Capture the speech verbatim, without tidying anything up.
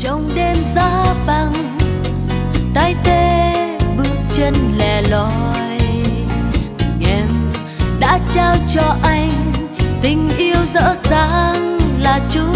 trong đêm giá băng, tay tê bước chân lẻ loi. Em đã trao cho anh tình yêu dở dang là chút